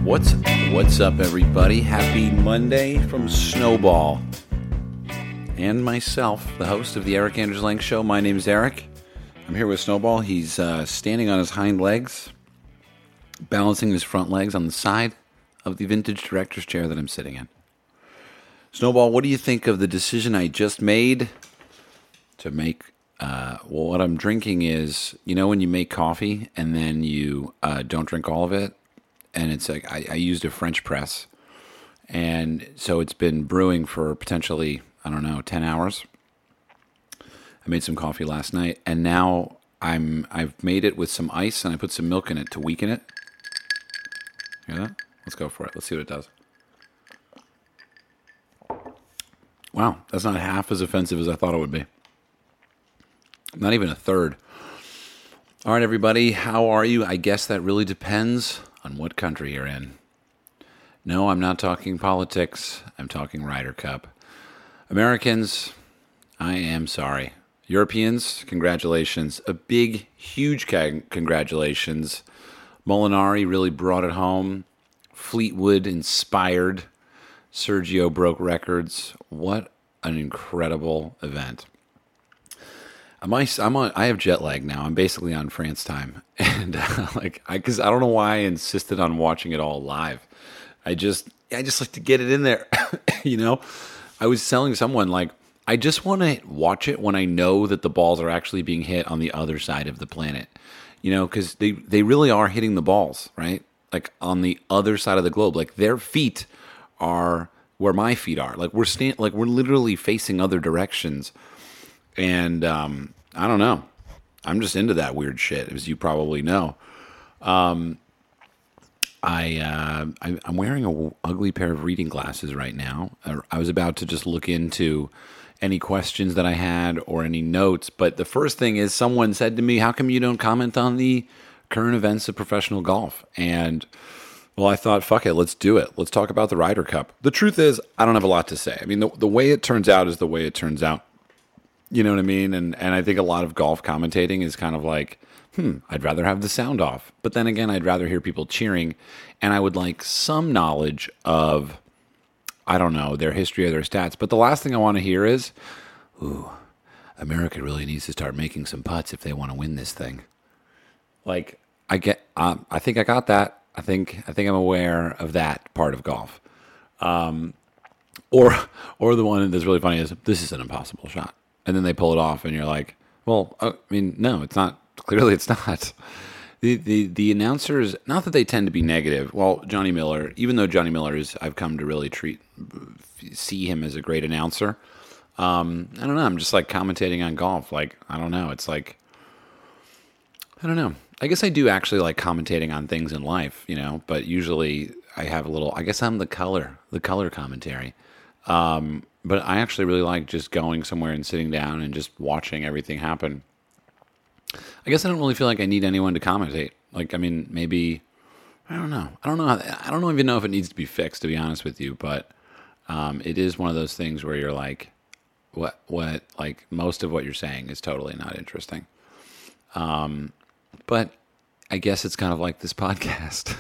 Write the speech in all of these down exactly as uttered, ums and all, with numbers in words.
What's what's up, everybody? Happy Monday from Snowball and myself, the host of the Eric Andrews Lang Show. My name is Eric. I'm here with Snowball. He's uh, standing on his hind legs, balancing his front legs on the side of the vintage director's chair that I'm sitting in. Snowball, what do you think of the decision I just made to make? Uh, well, what I'm drinking is, you know, when you make coffee and then you uh, don't drink all of it, and it's like I, I used a French press, and so it's been brewing for potentially, I don't know, ten hours. I made some coffee last night, and now I'm I've made it with some ice, and I put some milk in it to weaken it. Hear that? Let's go for it. Let's see what it does. Wow, that's not half as offensive as I thought it would be. Not even a third. All right, everybody, how are you? I guess that really depends on what country you're in. No, I'm not talking politics. I'm talking Ryder Cup. Americans, I am sorry. Europeans, congratulations. A big, huge congratulations. Molinari really brought it home. Fleetwood inspired. Sergio broke records. What an incredible event. I'm, I'm on. I have jet lag now. I'm basically on France time, and uh, like, I because I don't know why I insisted on watching it all live. I just, I just like to get it in there, you know. I was telling someone like, I just want to watch it when I know that the balls are actually being hit on the other side of the planet, you know, because they they really are hitting the balls, right? Like on the other side of the globe, like their feet are where my feet are. Like we're stand, like we're literally facing other directions. And um, I don't know. I'm just into that weird shit, as you probably know. Um, I, uh, I I'm wearing a ugly pair of reading glasses right now. I was about to just look into any questions that I had or any notes, but the first thing is someone said to me, "How come you don't comment on the current events of professional golf?" And well, I thought, fuck it, let's do it. Let's talk about the Ryder Cup. The truth is, I don't have a lot to say. I mean, the the way it turns out is the way it turns out. You know what I mean? And and I think a lot of golf commentating is kind of like, hmm, I'd rather have the sound off. But then again, I'd rather hear people cheering. And I would like some knowledge of, I don't know, their history or their stats. But the last thing I want to hear is, ooh, America really needs to start making some putts if they want to win this thing. Like, I get, um, I think I got that. I think I think I'm aware of that part of golf. Um, or or the one that's really funny is, this is an impossible shot. And then they pull it off, and you're like, well, I mean, no, it's not. Clearly, it's not. The, the the announcers, not that they tend to be negative. Well, Johnny Miller, even though Johnny Miller is, I've come to really treat, see him as a great announcer. Um, I don't know. I'm just like commentating on golf. Like, I don't know. It's like, I don't know. I guess I do actually like commentating on things in life, you know, but usually I have a little, I guess I'm the color, the color commentary. Um, But I actually really like just going somewhere and sitting down and just watching everything happen. I guess I don't really feel like I need anyone to commentate. Like, I mean, maybe, I don't know. I don't know. How, I don't even know if it needs to be fixed, to be honest with you. But um, it is one of those things where you're like, what, what, like most of what you're saying is totally not interesting. Um, but I guess it's kind of like this podcast.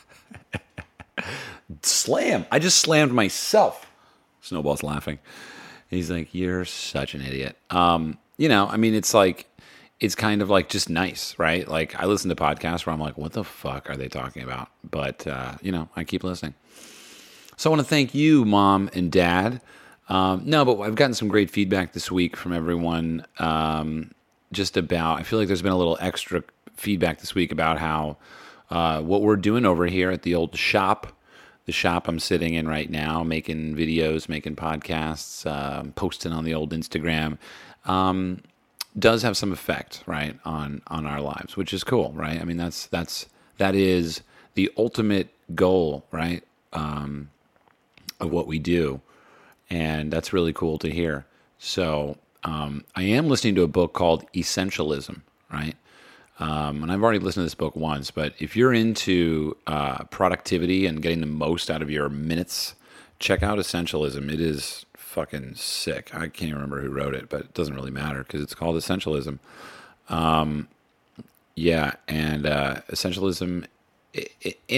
Slam. I just slammed myself. Snowball's laughing. He's like, you're such an idiot. Um, you know, I mean, it's like, it's kind of like just nice, right? Like I listen to podcasts where I'm like, what the fuck are they talking about? But, uh, you know, I keep listening. So I want to thank you, Mom and Dad. Um, no, but I've gotten some great feedback this week from everyone um, just about, I feel like there's been a little extra feedback this week about how uh, what we're doing over here at the old shop. The shop I'm sitting in right now, making videos, making podcasts, uh, posting on the old Instagram, um, does have some effect, right, on on our lives, which is cool, right? I mean, that's that's that is the ultimate goal, right, um, of what we do, and that's really cool to hear. So um, I am listening to a book called Essentialism, right? Um, and I've already listened to this book once, but if you're into uh, productivity and getting the most out of your minutes, check out Essentialism. It is fucking sick. I can't even remember who wrote it, but it doesn't really matter because it's called Essentialism. Um, yeah, and uh, Essentialism, in it,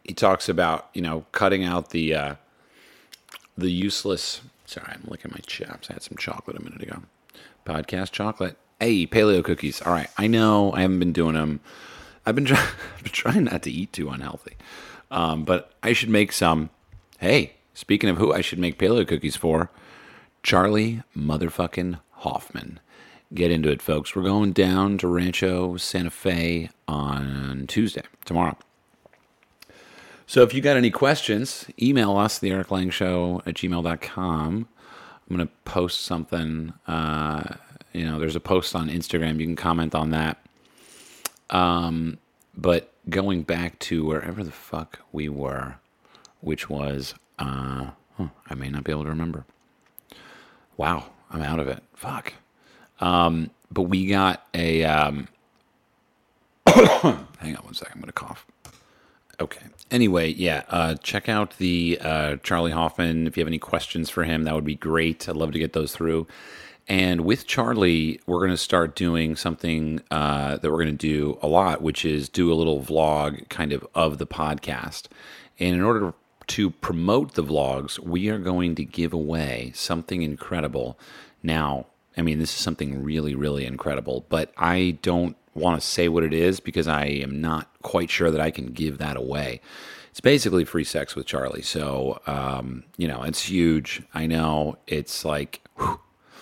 he talks about, you know, cutting out the uh, the useless. Sorry, I'm licking my chops. I had some chocolate a minute ago. Podcast chocolate. Hey, paleo cookies. All right, I know I haven't been doing them. I've been, try- I've been trying not to eat too unhealthy, um, but I should make some. Hey, speaking of who I should make paleo cookies for, Charlie motherfucking Hoffman. Get into it, folks. We're going down to Rancho Santa Fe on Tuesday, tomorrow. So if you got any questions, email us, the Eric Lang Show at gmail dot com. I'm going to post something. Uh, you know, there's a post on Instagram. You can comment on that. Um, but going back to wherever the fuck we were, which was, uh, huh, I may not be able to remember. Wow, I'm out of it. Fuck. Um, but we got a, um, hang on one second, I'm going to cough. Okay. Anyway, yeah, uh, check out the uh, Charlie Hoffman. If you have any questions for him, that would be great. I'd love to get those through. And with Charlie, we're going to start doing something uh, that we're going to do a lot, which is do a little vlog kind of of the podcast. And in order to promote the vlogs, we are going to give away something incredible. Now, I mean, this is something really, really incredible, but I don't want to say what it is because I am not quite sure that I can give that away. It's basically free sex with Charlie. So, um, you know, it's huge. I know it's like, whew.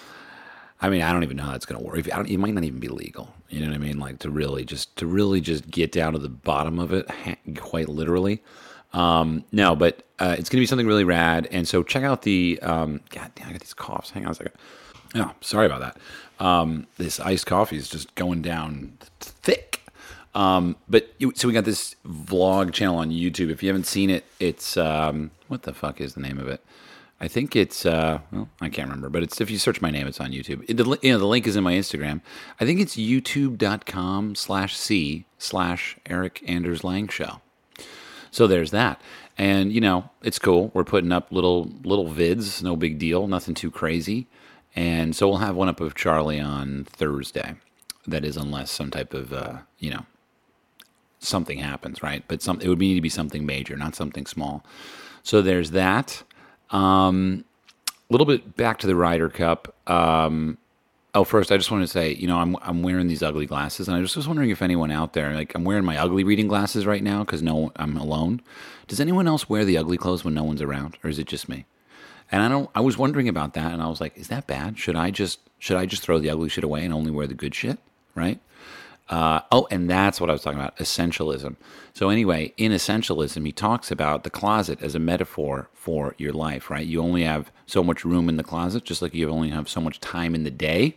I mean, I don't even know how it's going to work. I don't, it might not even be legal. You know what I mean? Like to really just, to really just get down to the bottom of it, quite literally. Um, no, but, uh, it's going to be something really rad. And so check out the, um, God damn, I got these coughs. Hang on a second. Oh, sorry about that. Um, this iced coffee is just going down thick. Um, but you, so we got this vlog channel on YouTube. If you haven't seen it, it's, um, what the fuck is the name of it? I think it's, uh, well, I can't remember, but it's, if you search my name, it's on YouTube. It, the, you know, the link is in my Instagram. I think it's youtube.com slash C slash Eric Anders Lang Show. So there's that. And, you know, it's cool. We're putting up little, little vids, no big deal, nothing too crazy. And so we'll have one up of Charlie on Thursday. That is, unless some type of, uh, you know, something happens, right? But some, it would need to be something major, not something small. So there's that. Um, a little bit back to the Ryder Cup. Um, oh, first, I just wanted to say, you know, I'm I'm wearing these ugly glasses, and I just was wondering if anyone out there, like, I'm wearing my ugly reading glasses right now because no, I'm alone. Does anyone else wear the ugly clothes when no one's around, or is it just me? And I don't. I was wondering about that, and I was like, "Is that bad? Should I just should I just throw the ugly shit away and only wear the good shit?" Right? Uh, oh, and that's what I was talking about, essentialism. So anyway, in essentialism, he talks about the closet as a metaphor for your life. Right? You only have so much room in the closet, just like you only have so much time in the day.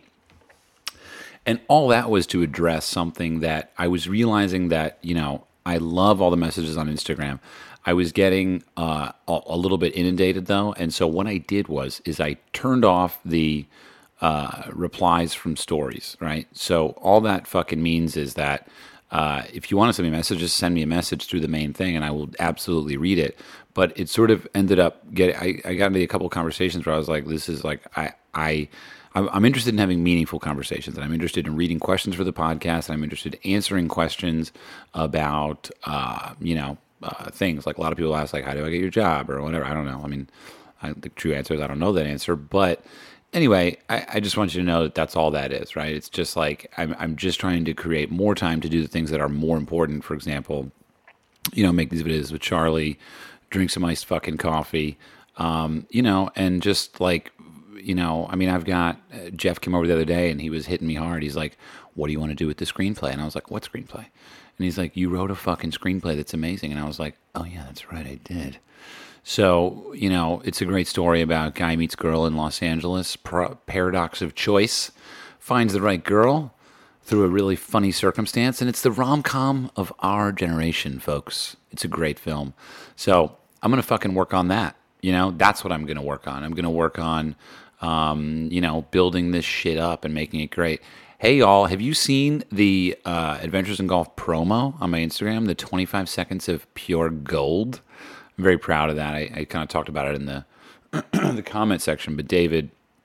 And all that was to address something that I was realizing that, you know, I love all the messages on Instagram. I was getting uh, a, a little bit inundated, though, and so what I did was is I turned off the uh, replies from stories, right? So all that fucking means is that uh, if you want to send me a message, just send me a message through the main thing, and I will absolutely read it. But it sort of ended up getting. I, I got into a couple of conversations where I was like, "This is like I I." I'm interested in having meaningful conversations, and I'm interested in reading questions for the podcast, and I'm interested in answering questions about, uh, you know, uh, things. Like a lot of people ask, like, how do I get your job or whatever? I don't know. I mean, I, the true answer is I don't know that answer. But anyway, I, I just want you to know that that's all that is, right? It's just like I'm, I'm just trying to create more time to do the things that are more important. For example, you know, make these videos with Charlie, drink some iced fucking coffee, um, you know, and just like, you know, I mean, I've got, uh, Jeff came over the other day and he was hitting me hard. He's like, what do you want to do with the screenplay? And I was like, what screenplay? And he's like, you wrote a fucking screenplay that's amazing. And I was like, oh yeah, that's right, I did. So, you know, it's a great story about guy meets girl in Los Angeles, par- paradox of choice, finds the right girl through a really funny circumstance. And it's the rom-com of our generation, folks. It's a great film. So I'm going to fucking work on that. You know, that's what I'm going to work on. I'm going to work on, um, you know, building this shit up and making it great. Hey, y'all, have you seen the uh, Adventures in Golf promo on my Instagram, the twenty-five seconds of pure gold? I'm very proud of that. I, I kind of talked about it in the the comment section, but David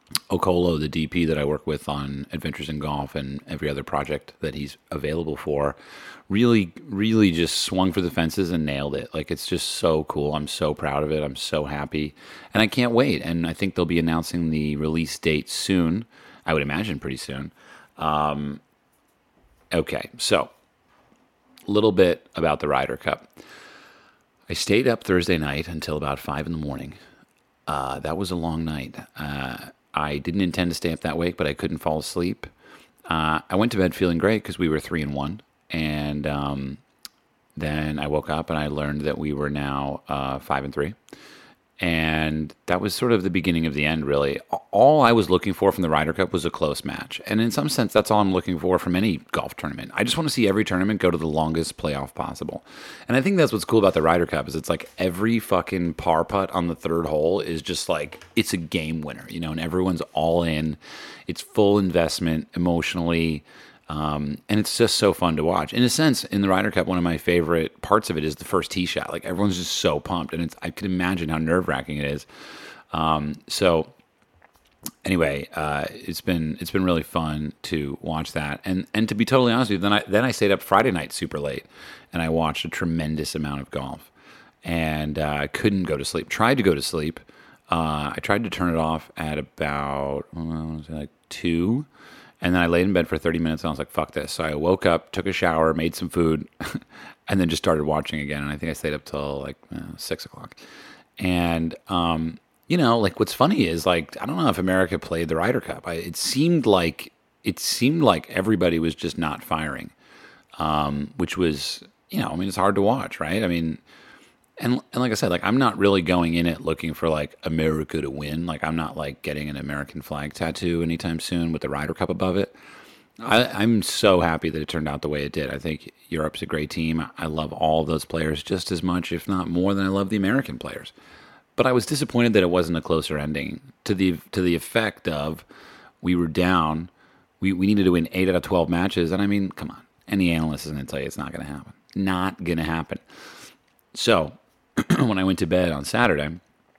Okolo, the D P that I work with on Adventures in Golf and every other project that he's available for, really, really just swung for the fences and nailed it. Like, it's just so cool. I'm so proud of it. I'm so happy. And I can't wait. And I think they'll be announcing the release date soon. I would imagine pretty soon. Um, okay, so a little bit about the Ryder Cup. I stayed up Thursday night until about five in the morning. Uh, that was a long night. Uh, I didn't intend to stay up that late, but I couldn't fall asleep. Uh, I went to bed feeling great because we were three and one, and um, then I woke up and I learned that we were now uh, five and three, and that was sort of the beginning of the end. Really, all I was looking for from the Ryder Cup was a close match, and in some sense, that's all I'm looking for from any golf tournament. I just want to see every tournament go to the longest playoff possible, and I think that's what's cool about the Ryder Cup is it's like every fucking par putt on the third hole is just like it's a game winner, you know, and everyone's all in. It's full investment emotionally. Um, and it's just so fun to watch. In a sense, in the Ryder Cup, one of my favorite parts of it is the first tee shot. Like, everyone's just so pumped, and it's, I can imagine how nerve-wracking it is. Um, so, anyway, uh, it's been it's been really fun to watch that. And and to be totally honest with you, then I then I stayed up Friday night super late, and I watched a tremendous amount of golf, and I uh, couldn't go to sleep. Tried to go to sleep. Uh, I tried to turn it off at about uh, like two. And then I laid in bed for thirty minutes, and I was like, fuck this. So I woke up, took a shower, made some food, and then just started watching again. And I think I stayed up till like uh, six o'clock. And, um, you know, like what's funny is like, I don't know if America played the Ryder Cup. I, it seemed like, it seemed like everybody was just not firing, um, which was, you know, I mean, it's hard to watch, right? I mean, And and like I said, like I'm not really going in it looking for like America to win. Like I'm not like getting an American flag tattoo anytime soon with the Ryder Cup above it. I, I'm so happy that it turned out the way it did. I think Europe's a great team. I love all of those players just as much, if not more, than I love the American players. But I was disappointed that it wasn't a closer ending to the to the effect of we were down. We we needed to win eight out of twelve matches, and I mean, come on, any analyst is going to tell you it's not going to happen. Not going to happen. So. When I went to bed on Saturday,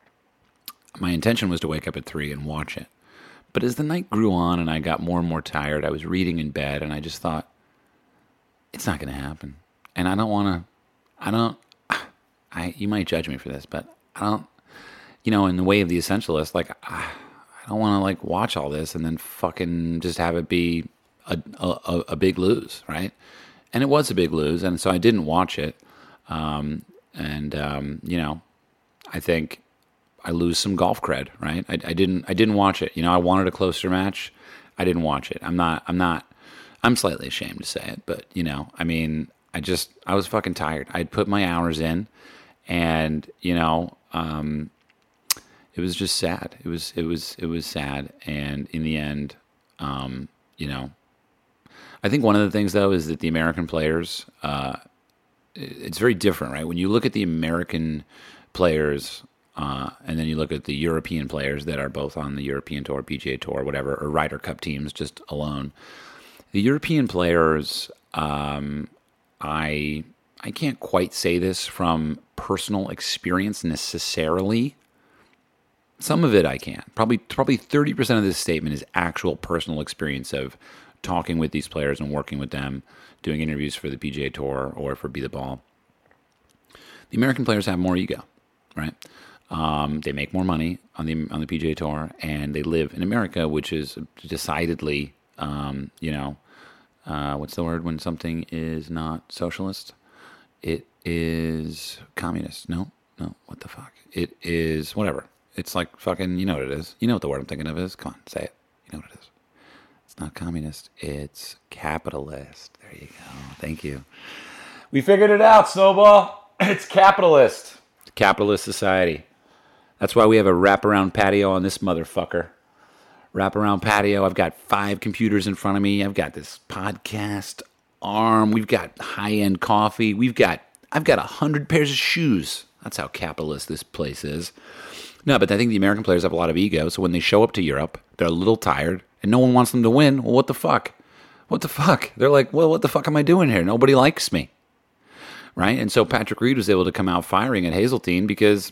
my intention was to wake up at three and watch it. But as the night grew on and I got more and more tired, I was reading in bed and I just thought, it's not going to happen. And I don't want to, I don't, I, you might judge me for this, but I don't, you know, in the way of the essentialist, like, I don't want to like watch all this and then fucking just have it be a, a, a big lose, right? And it was a big lose. And so I didn't watch it. Um, And, um, you know, I think I lose some golf cred, right? I, I didn't, I didn't watch it. You know, I wanted a closer match. I didn't watch it. I'm not, I'm not, I'm slightly ashamed to say it, but you know, I mean, I just, I was fucking tired. I'd put my hours in and, you know, um, it was just sad. It was, it was, it was sad. And in the end, um, you know, I think one of the things though is that the American players, uh, it's very different, right? When you look at the American players uh, and then you look at the European players that are both on the European Tour, P G A Tour, whatever, or Ryder Cup teams just alone, the European players, um, I I can't quite say this from personal experience necessarily. Some of it I can. Probably probably thirty percent of this statement is actual personal experience of talking with these players and working with them, doing interviews for the P G A Tour or for Be The Ball. The American players have more ego, right? Um, they make more money on the on the P G A Tour, and they live in America, which is decidedly, um, you know, uh, what's the word when something is not socialist? It is communist. No, no, what the fuck? It is whatever. It's like fucking, you know what it is. You know what the word I'm thinking of is. Come on, say it. You know what it is. It's not communist. It's capitalist. There you go. Thank you. We figured it out, Snowball. It's capitalist. It's capitalist society. That's why we have a wraparound patio on this motherfucker. Wraparound patio. I've got five computers in front of me. I've got this podcast arm. We've got high-end coffee. We've got, I've got a hundred pairs of shoes. That's how capitalist this place is. No, but I think the American players have a lot of ego. So when they show up to Europe, they're a little tired. And no one wants them to win. Well, what the fuck? What the fuck? They're like, well, what the fuck am I doing here? Nobody likes me. Right? And so Patrick Reed was able to come out firing at Hazeltine because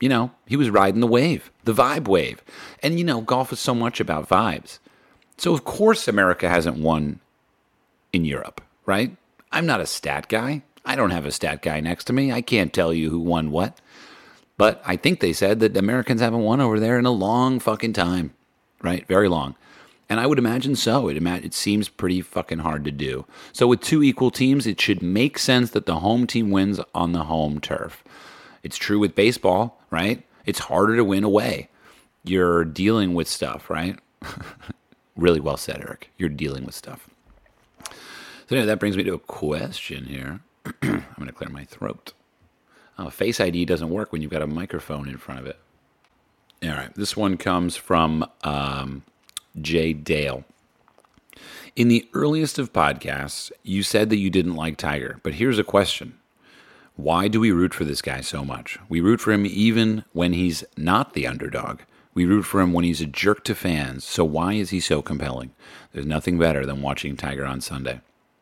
You know, he was riding the wave, the vibe wave. And, you know, golf is so much about vibes. So, of course, America hasn't won in Europe, right? I'm not a stat guy. I don't have a stat guy next to me. I can't tell you who won what. But I think they said that Americans haven't won over there in a long fucking time, right? Very long. And I would imagine so. It, ima- it seems pretty fucking hard to do. So with two equal teams, it should make sense that the home team wins on the home turf. It's true with baseball, right? It's harder to win away. You're dealing with stuff, right? Really well said, Eric. You're dealing with stuff. So anyway, that brings me to a question here. I'm going to clear my throat. Oh, Face I D doesn't work when you've got a microphone in front of it. All right, this one comes from um, Jay Dale. In the earliest of podcasts, you said that you didn't like Tiger, but here's a question. Why do we root for this guy so much? We root for him even when he's not the underdog. We root for him when he's a jerk to fans. So why is he so compelling? There's nothing better than watching Tiger on Sunday.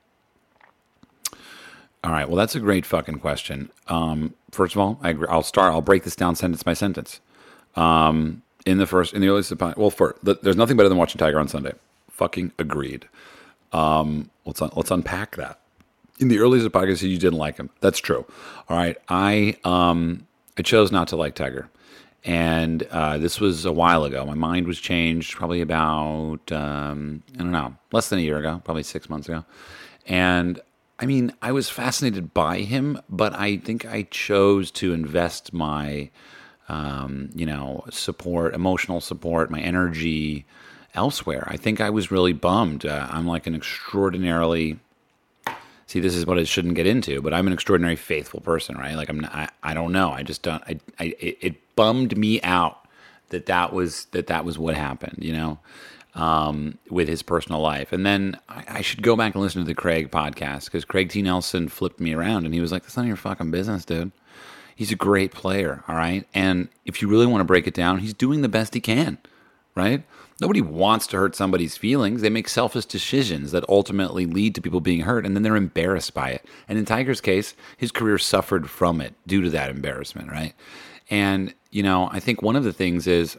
All right, well, that's a great fucking question. Um, first of all, I agree. I'll start. I'll break this down sentence by sentence. Um, in the first, in the earliest, of, well, for the, there's nothing better than watching Tiger on Sunday. Fucking agreed. Um, let's un, let's unpack that. In the earliest of podcasts, you didn't like him. That's true. All right, I um, I chose not to like Tiger, and uh, this was a while ago. My mind was changed probably about um, I don't know, less than a year ago, probably six months ago, and. I mean, I was fascinated by him, but I think I chose to invest my, um, you know, support, emotional support, my energy elsewhere. I think I was really bummed. Uh, I'm like an extraordinarily, see, this is what I shouldn't get into, but I'm an extraordinary faithful person, right? Like I'm, not, I, I don't know. I just don't. I, I, it, it bummed me out that that was that that was what happened, you know. Um, with his personal life. And then I, I should go back and listen to the Craig podcast because Craig T. Nelson flipped me around and he was like, that's none of your fucking business, dude. He's a great player, all right? And if you really want to break it down, he's doing the best he can, right? Nobody wants to hurt somebody's feelings. They make selfish decisions that ultimately lead to people being hurt and then they're embarrassed by it. And in Tiger's case, his career suffered from it due to that embarrassment, right? And, you know, I think one of the things is...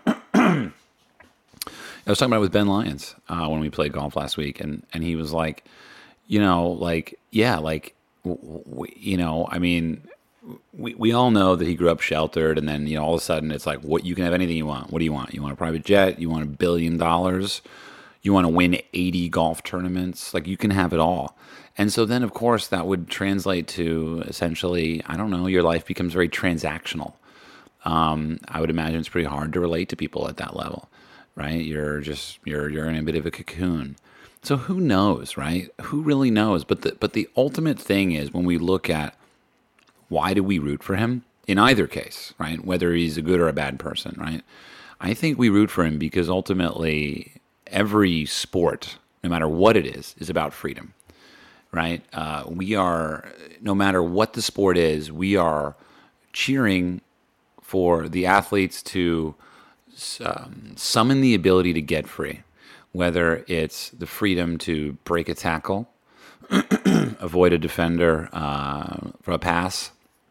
I was talking about it with Ben Lyons uh, when we played golf last week, and, and he was like, you know, like, yeah, like, w- w- you know, I mean, we we all know that he grew up sheltered, and then, you know, all of a sudden it's like, what, you can have anything you want. What do you want? You want a private jet? You want a billion dollars? You want to win eighty golf tournaments? Like, you can have it all. And so then, of course, that would translate to essentially, I don't know, your life becomes very transactional. Um, I would imagine it's pretty hard to relate to people at that level. Right? You're just, you're, you're in a bit of a cocoon. So who knows, right? Who really knows? But the, but the ultimate thing is when we look at why do we root for him in either case, right? Whether he's a good or a bad person, right? I think we root for him because ultimately every sport, no matter what it is, is about freedom, right? Uh, we are, no matter what the sport is, we are cheering for the athletes to Um, summon the ability to get free, whether it's the freedom to break a tackle, avoid a defender uh, for a pass,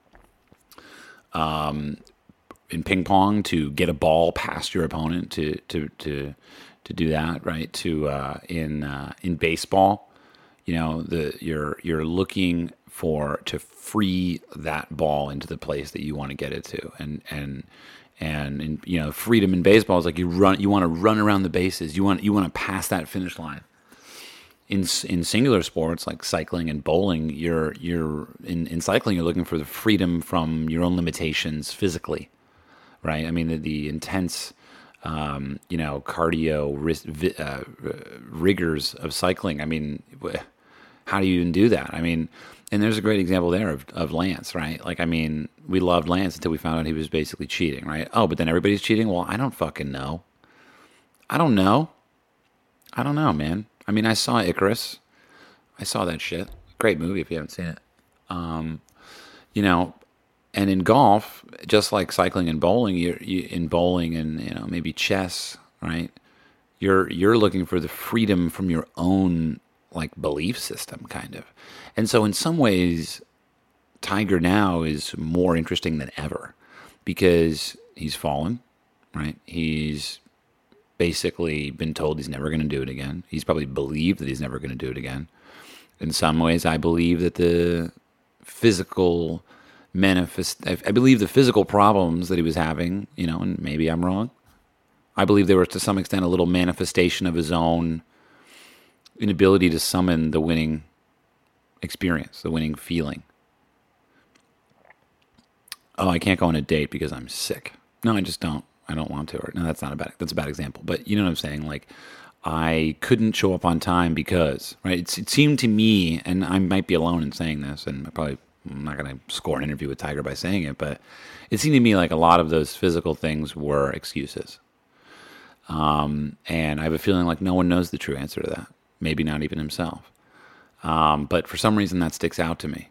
um, in ping pong to get a ball past your opponent to to to to do that, right? To uh, in uh, in baseball, you know, the you're you're looking for to free that ball into the place that you want to get it to, and and. And, and you know, freedom in baseball is like you run. You want to run around the bases. You want you want to pass that finish line. In in singular sports like cycling and bowling, you're you're in, in cycling. You're looking for the freedom from your own limitations physically, right? I mean, the, the intense, um, you know, cardio uh, rigors of cycling. I mean, how do you even do that? I mean. And there's a great example there of, of Lance, right? Like, I mean, we loved Lance until we found out he was basically cheating, right? Oh, but then everybody's cheating? Well, I don't fucking know. I don't know. I don't know, man. I mean, I saw Icarus. I saw that shit. Great movie if you haven't seen it. Um, you know, and in golf, just like cycling and bowling, you're you, in bowling and, you know, maybe chess, right? You're you're looking for the freedom from your own, like, belief system, kind of. And so in some ways, Tiger now is more interesting than ever because he's fallen, right? He's basically been told he's never going to do it again. He's probably believed that he's never going to do it again. In some ways, I believe that the physical manifest, I believe the physical problems that he was having, you know, and maybe I'm wrong. I believe they were to some extent a little manifestation of his own inability to summon the winning experience, the winning feeling. Oh, I can't go on a date because I'm sick. No, I just don't. I don't want to. Or, no, that's not a bad. That's a bad example. But you know what I'm saying? Like, I couldn't show up on time because, right? It, it seemed to me, and I might be alone in saying this, and I probably I'm not going to score an interview with Tiger by saying it, but it seemed to me like a lot of those physical things were excuses. Um, and I have a feeling like no one knows the true answer to that. Maybe not even himself. Um, but for some reason that sticks out to me.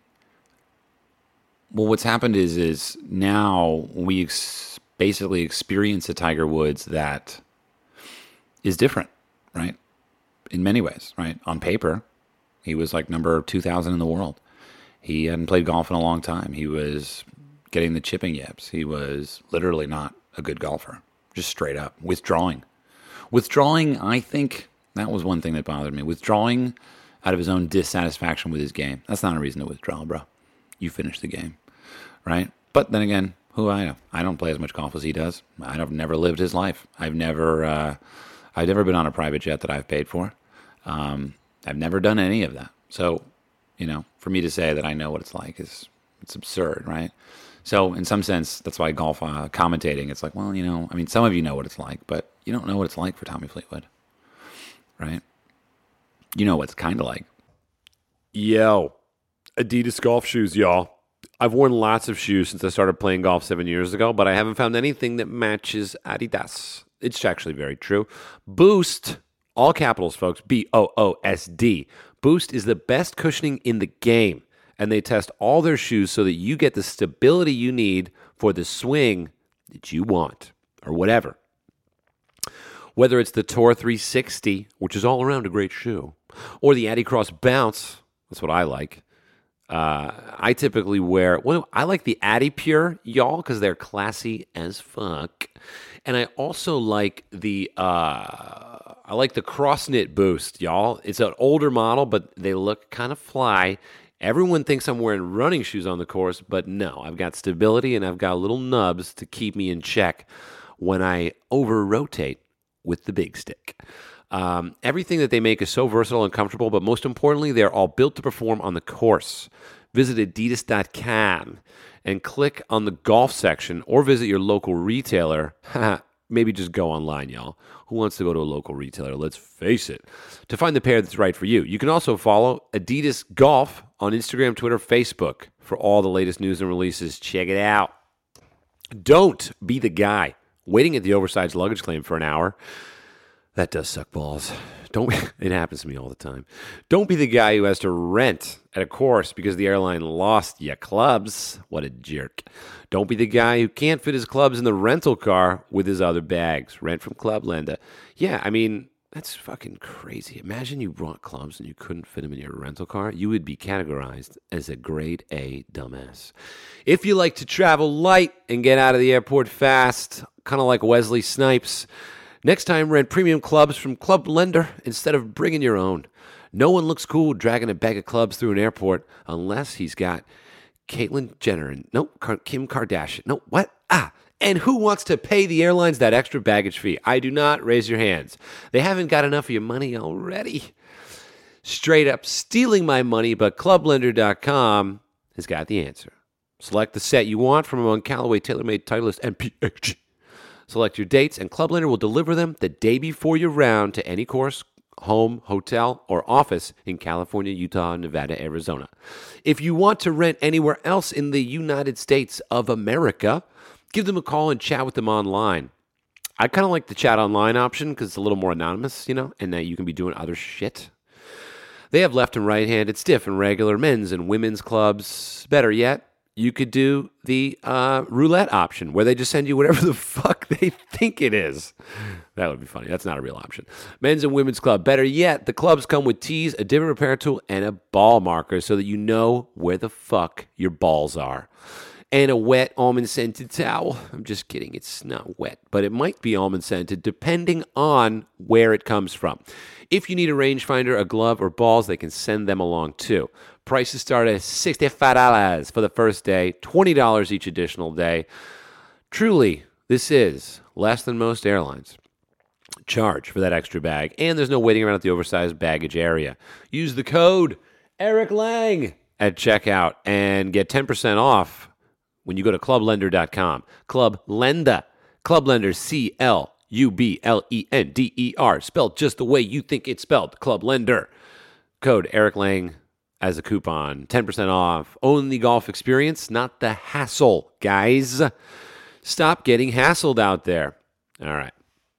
Well, what's happened is, is now we ex- basically experience a Tiger Woods that is different, right? In many ways, right? On paper, he was like number two thousand in the world. He hadn't played golf in a long time. He was getting the chipping yips. He was literally not a good golfer, just straight up. Withdrawing. Withdrawing, I think, that was one thing that bothered me. Withdrawing out of his own dissatisfaction with his game. That's not a reason to withdraw, bro. You finish the game, right? But then again, who I know? I don't play as much golf as he does. I've never lived his life. I've never, uh, I've never been on a private jet that I've paid for. Um, I've never done any of that. So, you know, for me to say that I know what it's like is it's absurd, right? So in some sense, that's why golf uh, commentating, it's like, well, you know, I mean, some of you know what it's like, but you don't know what it's like for Tommy Fleetwood, right? You know what it's kind of like. Yo, Adidas golf shoes, y'all. I've worn lots of shoes since I started playing golf seven years ago, but I haven't found anything that matches Adidas. It's actually very true. Boost, all capitals, folks, B O O S D. Boost is the best cushioning in the game, and they test all their shoes so that you get the stability you need for the swing that you want, or whatever. Whether it's the Tour three sixty, which is all around a great shoe, or the Adicross Bounce, that's what I like. Uh, I typically wear, well, I like the Adipure, y'all, because they're classy as fuck. And I also like the, uh, I like the CrossKnit Boost, y'all. It's an older model, but they look kind of fly. Everyone thinks I'm wearing running shoes on the course, but no, I've got stability and I've got little nubs to keep me in check when I over-rotate with the big stick. Um, everything that they make is so versatile and comfortable, but most importantly, they're all built to perform on the course. Visit adidas dot com and click on the golf section or visit your local retailer. Maybe just go online, y'all. Who wants to go to a local retailer? Let's face it. To find the pair that's right for you. You can also follow Adidas Golf on Instagram, Twitter, Facebook for all the latest news and releases. Check it out. Don't be the guy waiting at the oversized luggage claim for an hour. That does suck balls. Don't. It happens to me all the time. Don't be the guy who has to rent at a course because the airline lost ya clubs. What a jerk. Don't be the guy who can't fit his clubs in the rental car with his other bags. Rent from Clublender. Yeah, I mean, that's fucking crazy. Imagine you brought clubs and you couldn't fit them in your rental car. You would be categorized as a grade A dumbass. If you like to travel light and get out of the airport fast, kind of like Wesley Snipes, next time, rent premium clubs from Clublender instead of bringing your own. No one looks cool dragging a bag of clubs through an airport unless he's got Caitlyn Jenner and, no, Kim Kardashian. No, what? Ah, and who wants to pay the airlines that extra baggage fee? I do not. Raise your hands. They haven't got enough of your money already. Straight up stealing my money, but Clublender dot com has got the answer. Select the set you want from among Callaway TaylorMade, Titleist, and P H. Select your dates, and Clublender will deliver them the day before your round to any course, home, hotel, or office in California, Utah, Nevada, Arizona. If you want to rent anywhere else in the United States of America, give them a call and chat with them online. I kind of like the chat online option because it's a little more anonymous, you know, and that you can be doing other shit. They have left and right-handed, stiff and regular men's and women's clubs. Better yet, you could do the uh, roulette option where they just send you whatever the fuck they think it is. That would be funny. That's not a real option. Men's and women's club. Better yet, the clubs come with tees, a divot repair tool, and a ball marker so that you know where the fuck your balls are. and a wet almond scented towel. I'm just kidding. It's not wet, but it might be almond scented depending on where it comes from. If you need a rangefinder, a glove, or balls, they can send them along too. Prices start at sixty-five dollars for the first day, twenty dollars each additional day. Truly, this is less than most airlines charge for that extra bag, and there's no waiting around at the oversized baggage area. Use the code Eric Lang at checkout and get ten percent off when you go to club lender dot com. Club Lender. Club Lender, C L U B L E N D E R, spelled just the way you think it's spelled. Club Lender. Code Eric Lang as a coupon. ten percent off. Own the golf experience, not the hassle, guys. Stop getting hassled out there. All right.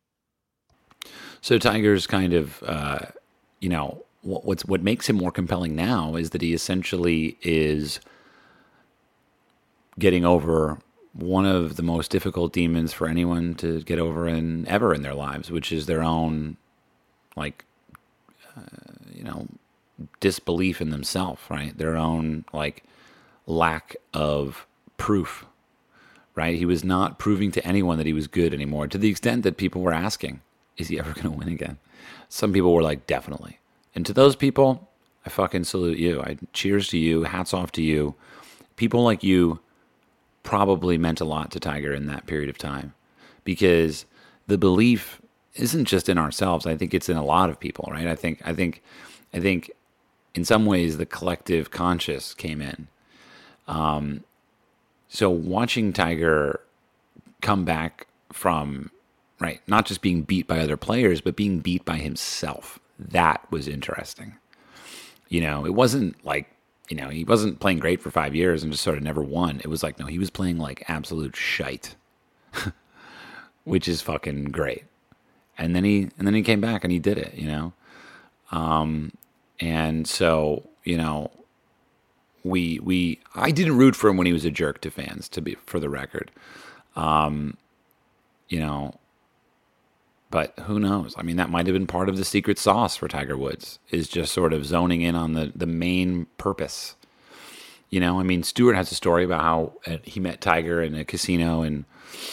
So Tiger's kind of, uh, you know, what, what's what makes him more compelling now is that he essentially is getting over one of the most difficult demons for anyone to get over in ever in their lives, which is their own, like, uh, you know, disbelief in themselves, right? Their own, like, lack of proof, right? He was not proving to anyone that he was good anymore, to the extent that people were asking, is he ever going to win again? Some people were like, definitely. And to those people, I fucking salute you. I cheers to you. Hats off to you. People like you probably meant a lot to Tiger in that period of time, because the belief isn't just in ourselves. I think it's in a lot of people, right? I think, I think, I think in some ways the collective conscious came in. Um, so watching Tiger come back from, right, not just being beat by other players, but being beat by himself. That was interesting. You know, it wasn't like, you know, he wasn't playing great for five years and just sort of never won. It was like, no, he was playing like absolute shite, which is fucking great. And then he, and then he came back and he did it, you know? Um, and so, you know, we, we, I didn't root for him when he was a jerk to fans, to be, for the record. Um, you know, But who knows? I mean, that might have been part of the secret sauce for Tiger Woods, is just sort of zoning in on the, the main purpose. You know, I mean, Stewart has a story about how uh, he met Tiger in a casino in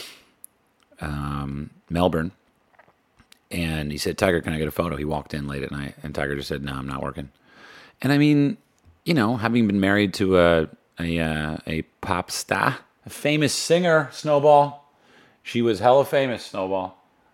um, Melbourne. And he said, Tiger, can I get a photo? He walked in late at night, and Tiger just said, no, I'm not working. And I mean, you know, having been married to a, a, uh, a pop star, a famous singer, Snowball. She was hella famous, Snowball.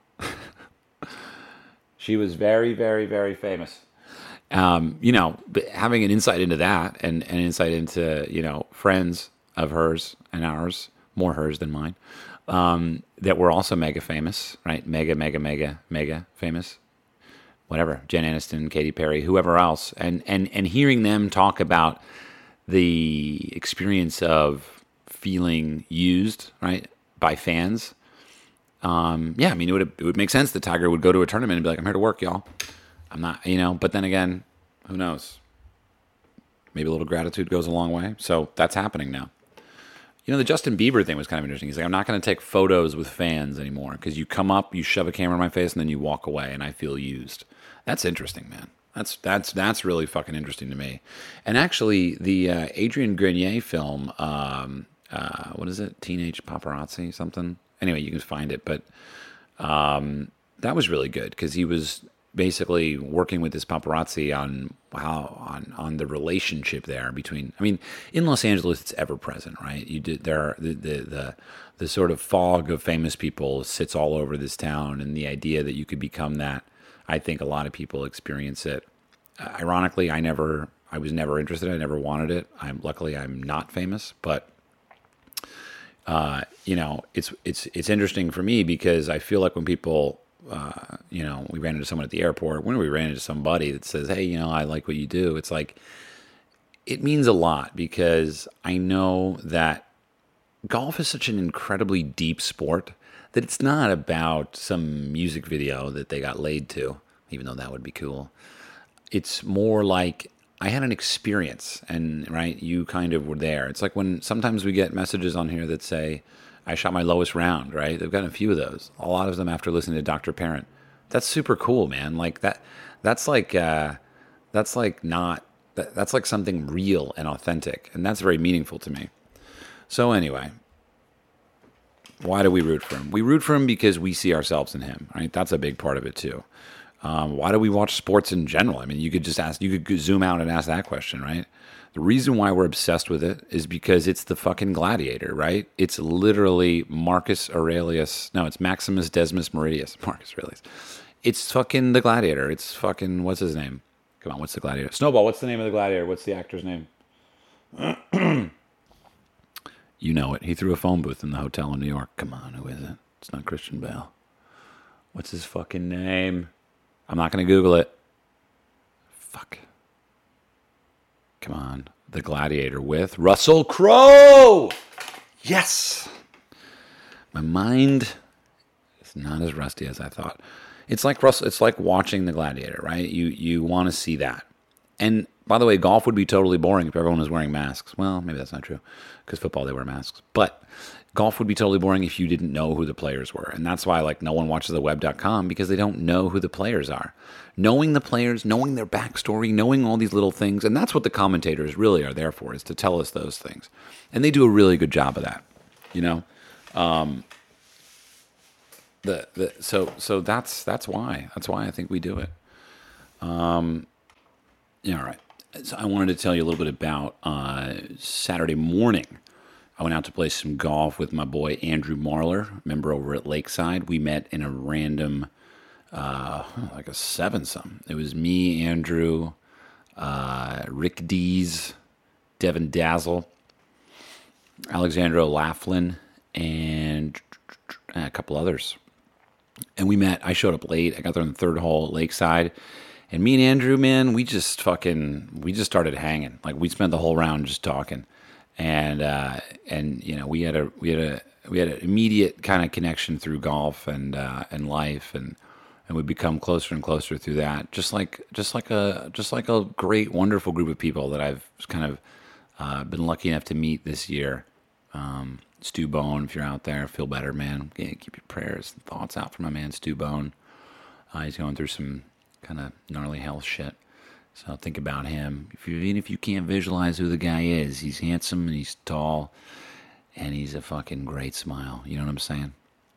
She was very, very, very famous. Um, you know, but having an insight into that, and an insight into, you know, friends of hers and ours, more hers than mine, um, that were also mega famous, right? Mega, mega, mega, mega famous. Whatever. Jen Aniston, Katy Perry, whoever else. And, and, and hearing them talk about the experience of feeling used, right, by fans. Um, yeah, I mean, it would it would make sense that Tiger would go to a tournament and be like, I'm here to work, y'all. I'm not, you know, but then again, who knows? Maybe a little gratitude goes a long way. So that's happening now. You know, the Justin Bieber thing was kind of interesting. He's like, I'm not going to take photos with fans anymore because you come up, you shove a camera in my face, and then you walk away, and I feel used. That's interesting, man. That's that's that's really fucking interesting to me. And actually, the uh, Adrian Grenier film, um, uh, what is it? Teenage Paparazzi, something? Anyway, you can find it, but um, that was really good because he was basically working with this paparazzi on how on on the relationship there between. I mean, in Los Angeles, it's ever present, right? You did there are the, the the the sort of fog of famous people sits all over this town, and the idea that you could become that. I think a lot of people experience it. Uh, ironically, I never, I was never interested. I never wanted it. I'm luckily I'm not famous, but. Uh, you know, it's it's it's interesting for me because I feel like when people, uh, you know, we ran into someone at the airport, when we ran into somebody that says, hey, you know, I like what you do, it's like, it means a lot because I know that golf is such an incredibly deep sport that it's not about some music video that they got laid to, even though that would be cool. It's more like, I had an experience, and right, you kind of were there. It's like when sometimes we get messages on here that say, I shot my lowest round, right? They've gotten a few of those. A lot of them after listening to Doctor Parent. That's super cool, man. Like that, that's like, uh, that's like not, that, that's like something real and authentic, and that's very meaningful to me. So anyway, why do we root for him? We root for him because we see ourselves in him, right? That's a big part of it too. Um, why do we watch sports in general? I mean, you could just ask, you could zoom out and ask that question, right? The reason why we're obsessed with it is because it's the fucking gladiator, right? It's literally Marcus Aurelius. No, it's Maximus Decimus Meridius. Marcus Aurelius. It's fucking the gladiator. It's fucking, what's his name? Come on, what's the gladiator? Snowball, what's the name of the gladiator? What's the actor's name? You know it. He threw a phone booth in the hotel in New York. Come on, who is it? It's not Christian Bale. What's his fucking name? I'm not going to Google it. Fuck. Come on. The Gladiator with Russell Crowe. Yes. My mind is not as rusty as I thought. It's like Russell, it's like watching The Gladiator, right? You you want to see that. And by the way, golf would be totally boring if everyone was wearing masks. Well, maybe that's not true because football, they wear masks. But golf would be totally boring if you didn't know who the players were. And that's why like no one watches the web dot com because they don't know who the players are. Knowing the players, knowing their backstory, knowing all these little things. And that's what the commentators really are there for, is to tell us those things. And they do a really good job of that, you know? Um, the, the so so that's that's why. That's why I think we do it. Um, yeah, all right. So I wanted to tell you a little bit about uh, Saturday morning. I went out to play some golf with my boy Andrew Marler, member over at Lakeside. We met in a random, uh, like a seven-some. It was me, Andrew, uh, Rick Dees, Devin Dazzle, Alexandra Laughlin, and a couple others. And we met. I showed up late. I got there on the third hole at Lakeside. And me and Andrew, man, we just fucking, we just started hanging. Like, we spent the whole round just talking. And, uh, and you know, we had a, we had a, we had an immediate kind of connection through golf and, uh, and life. And, and we become closer and closer through that. Just like, just like a, just like a great, wonderful group of people that I've kind of, uh, been lucky enough to meet this year. Um, Stu Bone, if you're out there, feel better, man. Yeah, keep your prayers and thoughts out for my man, Stu Bone. Uh, he's going through some kind of gnarly health shit. So think about him. If you, even if you can't visualize who the guy is, he's handsome and he's tall and he's a fucking great smile. You know what I'm saying?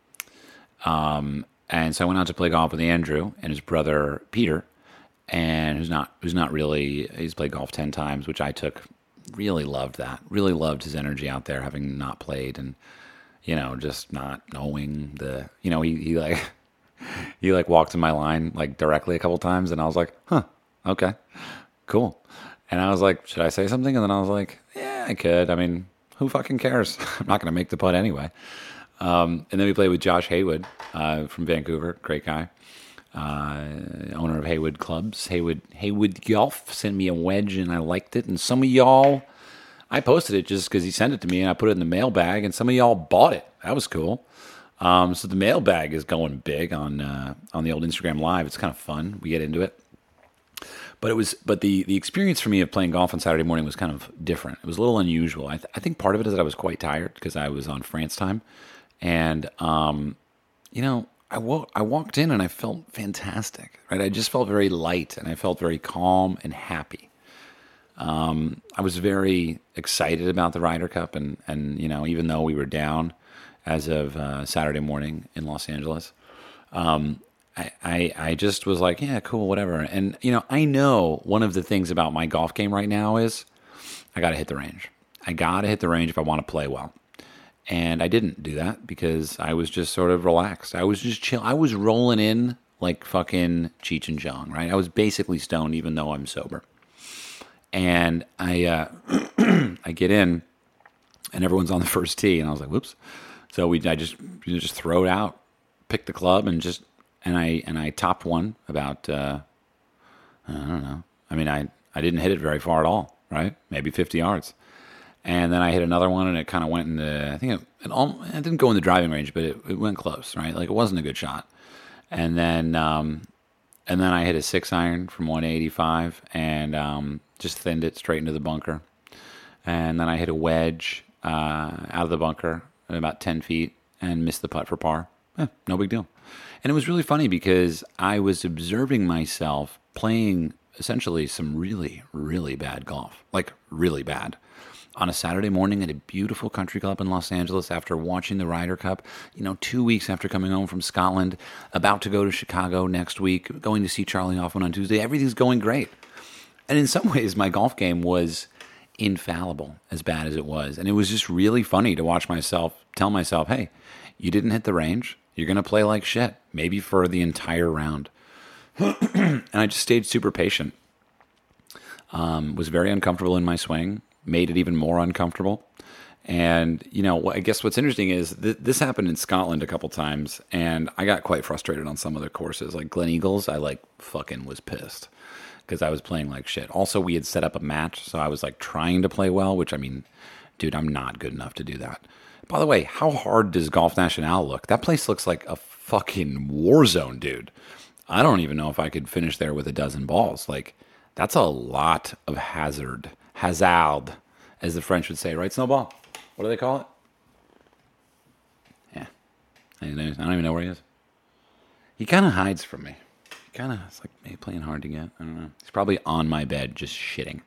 Um, and so I went out to play golf with Andrew and his brother Peter, and who's not who's not really, he's played golf ten times, which I took. Really loved that. Really loved his energy out there, having not played, and you know, just not knowing the. You know, he he like he like walked in my line like directly a couple times, and I was like, huh, okay, cool. And I was like, should I say something? And then I was like, yeah, I could. I mean, who fucking cares? I'm not going to make the putt anyway. Um, and then we played with Josh Haywood uh, from Vancouver, great guy. Uh, owner of Haywood Clubs, Haywood Haywood Golf, sent me a wedge and I liked it. And some of y'all, I posted it just because he sent it to me and I put it in the mailbag, and some of y'all bought it. That was cool. Um, so the mailbag is going big on uh, on the old Instagram Live. It's kind of fun. We get into it, but it was but the the experience for me of playing golf on Saturday morning was kind of different. It was a little unusual. I, th- I think part of it is that I was quite tired because I was on France time, and um, you know. I, wo- I walked in and I felt fantastic, right? I just felt very light and I felt very calm and happy. Um, I was very excited about the Ryder Cup, and, and you know, even though we were down as of uh, Saturday morning in Los Angeles, um, I, I I just was like, yeah, cool, whatever. And you know, I know one of the things about my golf game right now is I got to hit the range. I got to hit the range if I want to play well. And I didn't do that because I was just sort of relaxed. I was just chill. I was rolling in like fucking Cheech and Chong, right? I was basically stoned even though I'm sober. And I uh, I get in and everyone's on the first tee and I was like, whoops. So we I just you know, just throw it out, pick the club and just and I and I topped one about uh, I don't know. I mean I, I didn't hit it very far at all, right? Maybe fifty yards. And then I hit another one, and it kind of went into, I think it, it, all, it didn't go in the driving range, but it, it went close, right? Like, it wasn't a good shot. And then um, and then I hit a six iron from one eighty-five and um, just thinned it straight into the bunker. And then I hit a wedge uh, out of the bunker at about ten feet and missed the putt for par. Eh, no big deal. And it was really funny because I was observing myself playing essentially some really, really bad golf, like really bad. On a Saturday morning at a beautiful country club in Los Angeles after watching the Ryder Cup, you know, two weeks after coming home from Scotland, about to go to Chicago next week, going to see Charlie Hoffman on Tuesday. Everything's going great. And in some ways, my golf game was infallible, as bad as it was. And it was just really funny to watch myself tell myself, hey, you didn't hit the range. You're going to play like shit, maybe for the entire round. And I just stayed super patient. Um, was very uncomfortable in my swing, made it even more uncomfortable. And, you know, I guess what's interesting is th- this happened in Scotland a couple times, and I got quite frustrated on some of the courses. Like Glen Eagles, I, like, fucking was pissed because I was playing like shit. Also, we had set up a match, so I was, like, trying to play well, which, I mean, dude, I'm not good enough to do that. By the way, how hard does Golf National look? That place looks like a fucking war zone, dude. I don't even know if I could finish there with a dozen balls. Like, that's a lot of hazard. Hazard, as the French would say, right, Snowball? What do they call it? Yeah. I don't even know where he is. He kind of hides from me. He kind of, it's like maybe playing hard to get. I don't know. He's probably on my bed just shitting.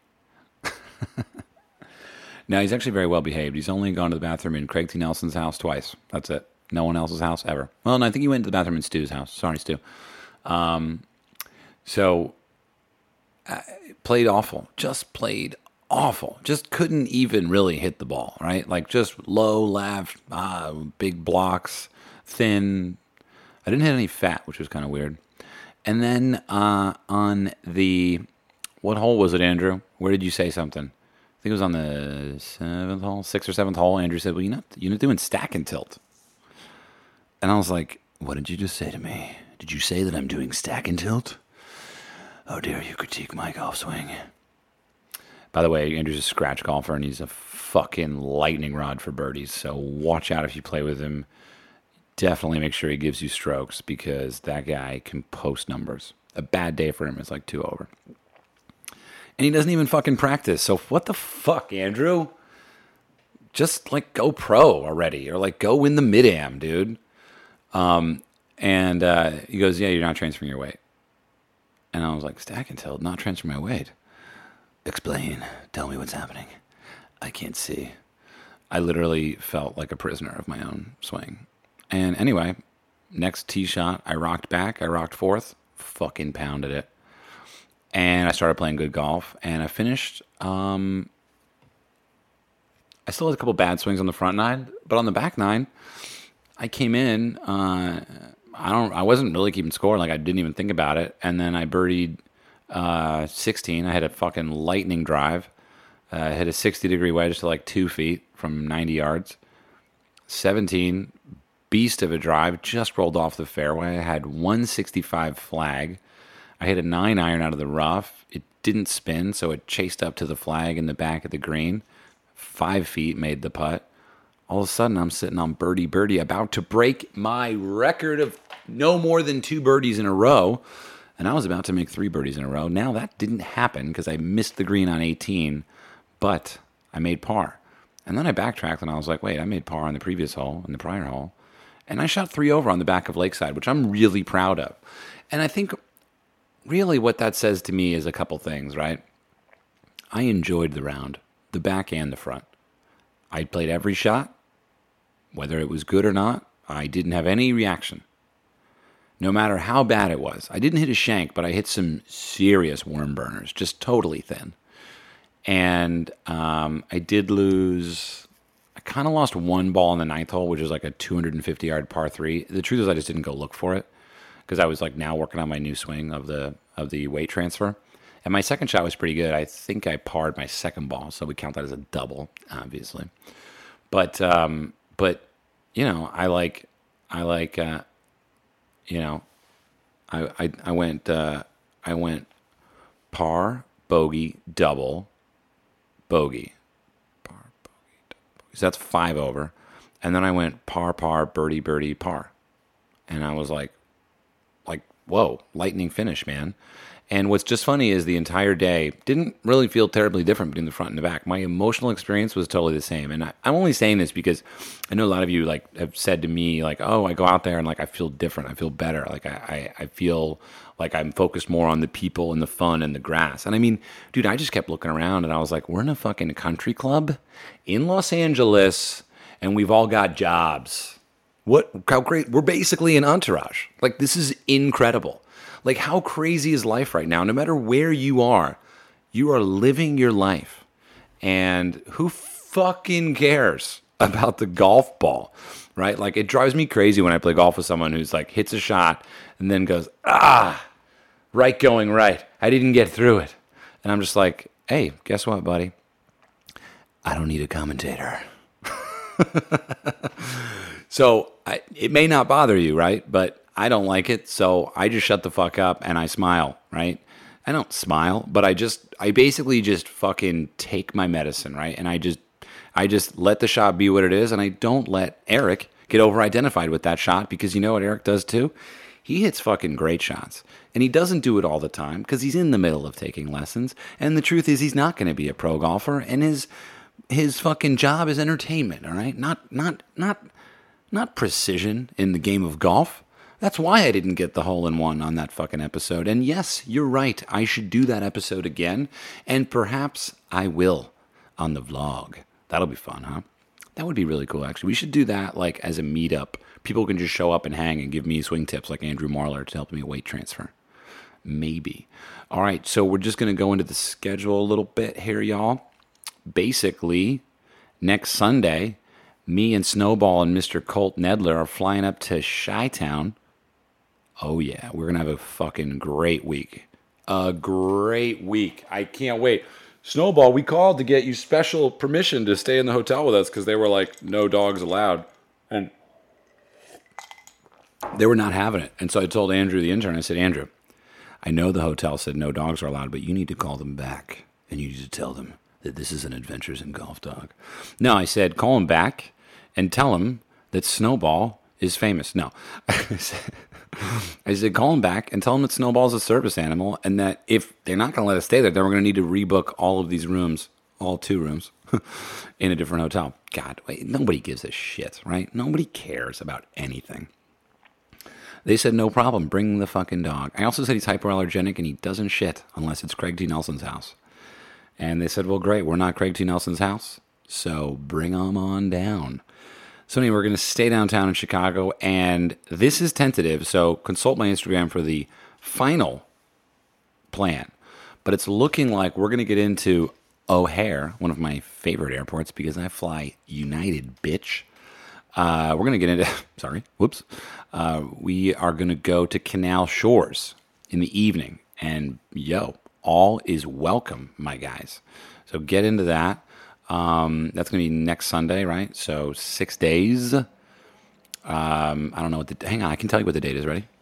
No, he's actually very well behaved. He's only gone to the bathroom in Craig T. Nelson's house twice. That's it. No one else's house ever. Well, no, I think he went to the bathroom in Stu's house. Sorry, Stu. Um, so, I played awful. Just played awful. Just couldn't even really hit the ball, right? Like just low, left, uh, big blocks, thin. I didn't hit any fat, which was kind of weird. And then uh, on the, what hole was it, Andrew? Where did you say something? I think it was on the seventh hole, sixth or seventh hole. Andrew said, well, you're not, you're not doing stack and tilt. And I was like, what did you just say to me? Did you say that I'm doing stack and tilt? Oh, dare you critique my golf swing? By the way, Andrew's a scratch golfer, and he's a fucking lightning rod for birdies. So watch out if you play with him. Definitely make sure he gives you strokes, because that guy can post numbers. A bad day for him is like two over. And he doesn't even fucking practice. So what the fuck, Andrew? Just like go pro already, or like go win the mid-am, dude. Um, and uh, he goes, yeah, you're not transferring your weight. And I was like, stack and tilt, not transfer my weight. Explain. Tell me what's happening. I can't see. I literally felt like a prisoner of my own swing. And anyway, next tee shot, I rocked back. I rocked fourth. Fucking pounded it. And I started playing good golf. And I finished. Um, I still had a couple bad swings on the front nine. But on the back nine, I came in. Uh, I don't. I wasn't really keeping score. Like, I didn't even think about it. And then I birdied uh, sixteen. I had a fucking lightning drive. Uh, I hit a sixty-degree wedge to like two feet from ninety yards. seventeen, beast of a drive, just rolled off the fairway. I had one sixty-five flag. I hit a nine iron out of the rough. It didn't spin, so it chased up to the flag in the back of the green. Five feet made the putt. All of a sudden, I'm sitting on birdie birdie, about to break my record of no more than two birdies in a row. And I was about to make three birdies in a row. Now, that didn't happen because I missed the green on eighteen, but I made par. And then I backtracked and I was like, wait, I made par on the previous hole, in the prior hole. And I shot three over on the back of Lakeside, which I'm really proud of. And I think really what that says to me is a couple things, right? I enjoyed the round, the back and the front. I played every shot. Whether it was good or not, I didn't have any reaction. No matter how bad it was. I didn't hit a shank, but I hit some serious worm burners, just totally thin. And um, I did lose, I kind of lost one ball in the ninth hole, which is like a two hundred fifty yard par three. The truth is I just didn't go look for it because I was like now working on my new swing of the of the weight transfer. And my second shot was pretty good. I think I parred my second ball, so we count that as a double, obviously. But, um, but you know, I like, I like, uh, you know, I I, I went, uh, I went par, bogey, double, bogey, par, bogey, double. So that's five over. And then I went par, par, birdie, birdie, par. And I was like, like, whoa, lightning finish, man. And what's just funny is the entire day didn't really feel terribly different between the front and the back. My emotional experience was totally the same. And I, I'm only saying this because I know a lot of you like have said to me like, oh, I go out there and like I feel different. I feel better. Like I, I, I feel like I'm focused more on the people and the fun and the grass. And I mean, dude, I just kept looking around and I was like, we're in a fucking country club in Los Angeles and we've all got jobs. What? How great. We're basically an entourage. Like this is incredible. Like, how crazy is life right now? No matter where you are, you are living your life. And who fucking cares about the golf ball, right? Like, it drives me crazy when I play golf with someone who's like, hits a shot and then goes, ah, right going right. I didn't get through it. And I'm just like, hey, guess what, buddy? I don't need a commentator. So, I, it may not bother you, right? But I don't like it, so I just shut the fuck up and I smile, right? I don't smile, but I just, I basically just fucking take my medicine, right? And I just, I just let the shot be what it is, and I don't let Eric get over-identified with that shot, because you know what Eric does too? He hits fucking great shots, and he doesn't do it all the time, because he's in the middle of taking lessons, and the truth is he's not going to be a pro golfer, and his, his fucking job is entertainment, all right? Not, not, not, not precision in the game of golf. That's why I didn't get the hole-in-one on that fucking episode. And yes, you're right. I should do that episode again. And perhaps I will on the vlog. That'll be fun, huh? That would be really cool, actually. We should do that like as a meetup. People can just show up and hang and give me swing tips like Andrew Marler to help me weight transfer. Maybe. All right, so we're just going to go into the schedule a little bit here, y'all. Basically, next Sunday, me and Snowball and Mister Colt Nedler are flying up to Chi-Town. Oh, yeah, we're going to have a fucking great week. A great week. I can't wait. Snowball, we called to get you special permission to stay in the hotel with us because they were like, no dogs allowed. And they were not having it. And so I told Andrew, the intern, I said, Andrew, I know the hotel said no dogs are allowed, but you need to call them back. And you need to tell them that this is an Adventures in Golf dog. No, I said, call them back and tell them that Snowball is famous. No. I said, call them back and tell them that Snowball's a service animal, and that if they're not going to let us stay there, then we're going to need to rebook all of these rooms, all two rooms, in a different hotel. God, wait, nobody gives a shit, right? Nobody cares about anything. They said, no problem, bring the fucking dog. I also said he's hypoallergenic and he doesn't shit unless it's Craig T. Nelson's house. And they said, well, great, we're not Craig T. Nelson's house, so bring them on down. So anyway, we're going to stay downtown in Chicago, and this is tentative, so consult my Instagram for the final plan. But it's looking like we're going to get into O'Hare, one of my favorite airports, because I fly United, bitch. Uh, we're going to get into, sorry, whoops. Uh, we are going to go to Canal Shores in the evening, and yo, all is welcome, my guys. So get into that. Um, that's going to be next Sunday, right? So six days. Um, I don't know what the, hang on, I can tell you what the date is. Ready?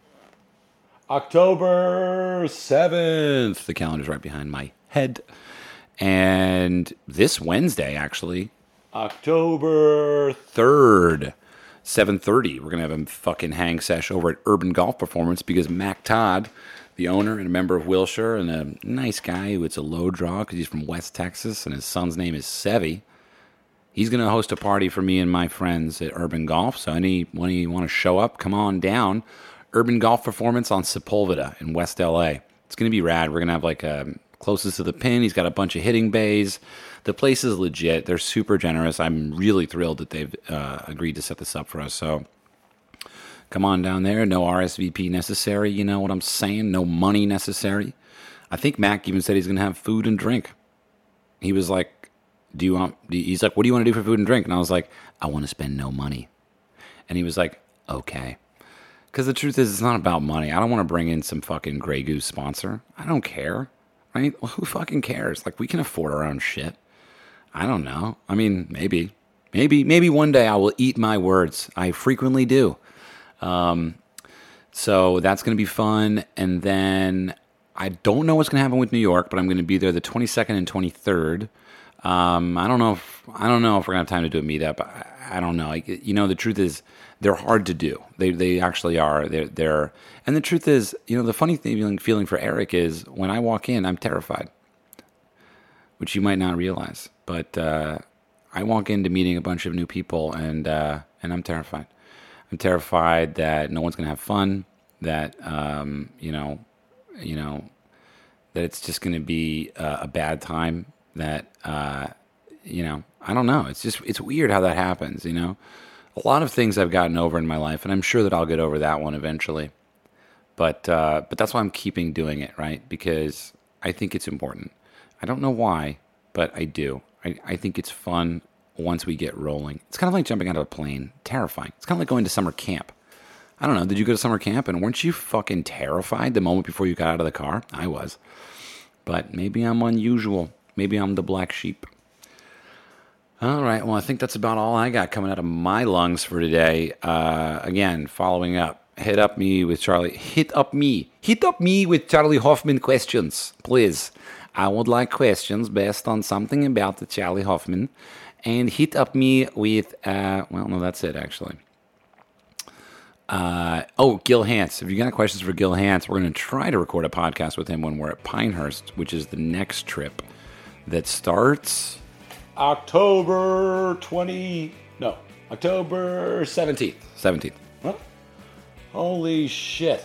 October seventh. The calendar's right behind my head. And this Wednesday, actually, October third, seven thirty, we're going to have a fucking hang sesh over at Urban Golf Performance, because Mac Todd, the owner and a member of Wilshire, and a nice guy who it's a low draw because he's from West Texas, and his son's name is Sevy. He's going to host a party for me and my friends at Urban Golf. So anyone you want to show up, come on down. Urban Golf Performance on Sepulveda in West L A. It's going to be rad. We're going to have like a closest to the pin. He's got a bunch of hitting bays. The place is legit. They're super generous. I'm really thrilled that they've uh, agreed to set this up for us. So come on down there. No R S V P necessary. You know what I'm saying? No money necessary. I think Mac even said he's going to have food and drink. He was like, do you want, he's like, what do you want to do for food and drink? And I was like, I want to spend no money. And he was like, okay. Because the truth is, it's not about money. I don't want to bring in some fucking Grey Goose sponsor. I don't care. Right? Well, who fucking cares? Like, we can afford our own shit. I don't know. I mean, maybe. Maybe, maybe one day I will eat my words. I frequently do. Um, so that's going to be fun. And then I don't know what's going to happen with New York, but I'm going to be there the twenty-second and twenty-third. Um, I don't know if I don't know if we're going to have time to do a meetup. I, I don't know. Like, you know, the truth is they're hard to do. They they actually are. They're, they're and the truth is, you know, the funny thing feeling for Eric is when I walk in, I'm terrified, which you might not realize. But uh, I walk into meeting a bunch of new people, and uh, and I'm terrified. I'm terrified that no one's going to have fun. That um, you know, you know, that it's just going to be uh, a bad time. That uh, you know, I don't know. It's just it's weird how that happens. You know, a lot of things I've gotten over in my life, and I'm sure that I'll get over that one eventually. But uh, but that's why I'm keeping doing it, right? Because I think it's important. I don't know why, but I do. I, I think it's fun once we get rolling. It's kind of like jumping out of a plane. Terrifying. It's kind of like going to summer camp. I don't know. Did you go to summer camp and weren't you fucking terrified the moment before you got out of the car? I was. But maybe I'm unusual. Maybe I'm the black sheep. All right. Well, I think that's about all I got coming out of my lungs for today. Uh, again, following up. Hit up me with Charlie. Hit up me. Hit up me with Charlie Hoffman questions, please. I would like questions based on something about the Charlie Hoffman. And hit up me with, uh, well, no, that's it, actually. Uh, oh, Gil Hance. If you got questions for Gil Hance, we're going to try to record a podcast with him when we're at Pinehurst, which is the next trip that starts October twentieth. No, October seventeenth. seventeenth. What? Holy shit.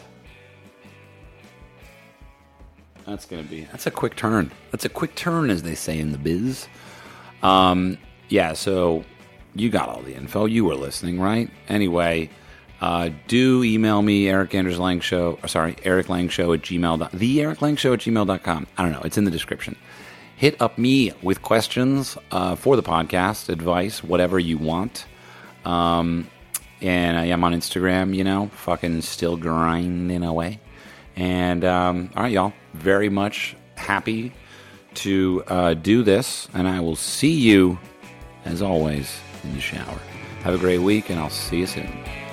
That's going to be, that's a quick turn. That's a quick turn, as they say in the biz. Um, yeah, so you got all the info. You were listening, right? Anyway, uh, do email me, Eric Anders Lang Show, or sorry, Eric Lang Show at gmail. The Eric Lang Show at gmail dot com. I don't know. It's in the description. Hit up me with questions uh, for the podcast, advice, whatever you want. Um, and I am on Instagram, you know, fucking still grinding away. And, um, all right, y'all, very much happy to uh, do this. And I will see you, as always, in the shower. Have a great week, and I'll see you soon.